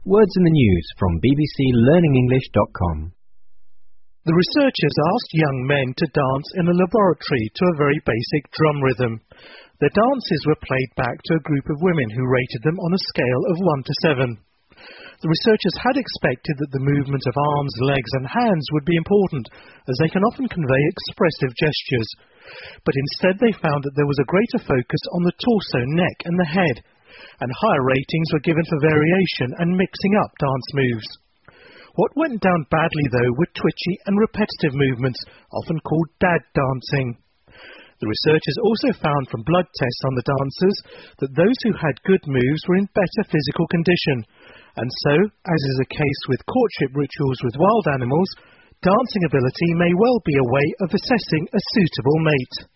Words in the news from bbclearningenglish.com. The researchers asked young men to dance in a laboratory to a very basic drum rhythm. Their dances were played back to a group of women who rated them on a scale of 1 to 7. The researchers had expected that the movement of arms, legs and hands would be important, as they can often convey expressive gestures. But instead they found that there was a greater focus on the torso, neck and the head, and higher ratings were given for variation and mixing up dance moves. What went down badly, though, were twitchy and repetitive movements, often called dad dancing. The researchers also found from blood tests on the dancers that those who had good moves were in better physical condition, and so, as is the case with courtship rituals with wild animals, dancing ability may well be a way of assessing a suitable mate.